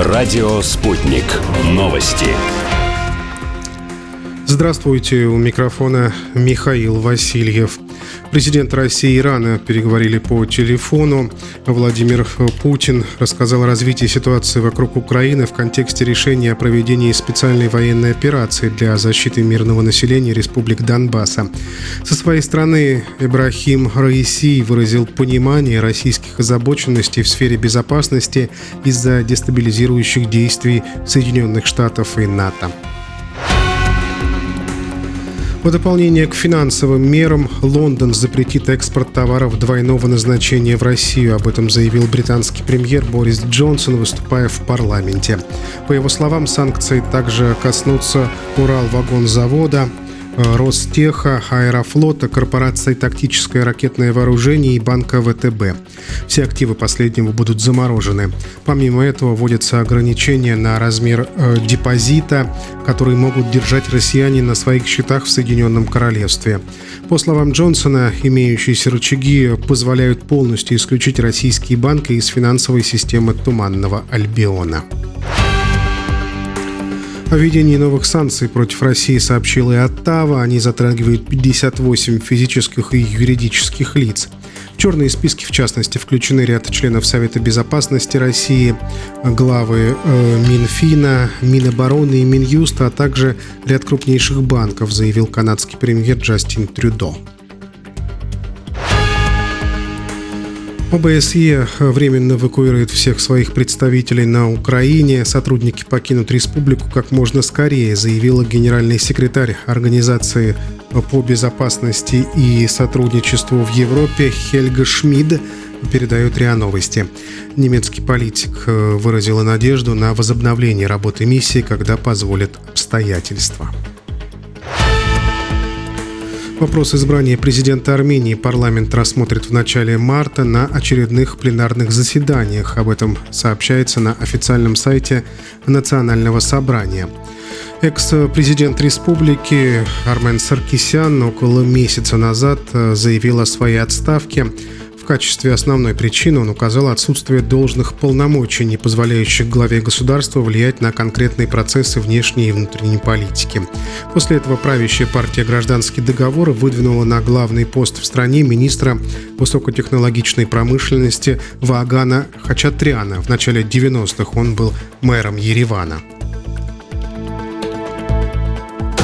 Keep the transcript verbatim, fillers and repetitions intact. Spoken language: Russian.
Радио «Спутник». Новости. Здравствуйте, у микрофона Михаил Васильев. Президент России и Ирана переговорили по телефону. Владимир Путин рассказал о развитии ситуации вокруг Украины в контексте решения о проведении специальной военной операции для защиты мирного населения республик Донбасса. Со своей стороны Ибрахим Раиси выразил понимание российских озабоченностей в сфере безопасности из-за дестабилизирующих действий Соединенных Штатов и НАТО. В дополнение к финансовым мерам Лондон запретит экспорт товаров двойного назначения в Россию. Об этом заявил британский премьер Борис Джонсон, выступая в парламенте. По его словам, санкции также коснутся Уралвагонзавода, Ростеха, Аэрофлота, корпорации «Тактическое ракетное вооружение» и банка вэ тэ бэ. Все активы последнего будут заморожены. Помимо этого, вводятся ограничения на размер э, депозита, который могут держать россияне на своих счетах в Соединенном Королевстве. По словам Джонсона, имеющиеся рычаги позволяют полностью исключить российские банки из финансовой системы Туманного Альбиона. О введении новых санкций против России сообщила и Оттава. Они затрагивают пятьдесят восемь физических и юридических лиц. В черные списки, в частности, включены ряд членов Совета Безопасности России, главы э, Минфина, Минобороны и Минюста, а также ряд крупнейших банков, заявил канадский премьер Джастин Трюдо. о бэ эс е временно эвакуирует всех своих представителей на Украине. Сотрудники покинут республику как можно скорее, заявила генеральный секретарь Организации по безопасности и сотрудничеству в Европе Хельга Шмид, передает РИА Новости. Немецкий политик выразил надежду на возобновление работы миссии, когда позволят обстоятельства. Вопрос избрания президента Армении парламент рассмотрит в начале марта на очередных пленарных заседаниях. Об этом сообщается на официальном сайте Национального собрания. Экс-президент республики Армен Саркисян около месяца назад заявил о своей отставке. В качестве основной причины он указал отсутствие должных полномочий, не позволяющих главе государства влиять на конкретные процессы внешней и внутренней политики. После этого правящая партия «Гражданский договор» выдвинула на главный пост в стране министра высокотехнологичной промышленности Ваагана Хачатряна. В начале девяностых он был мэром Еревана.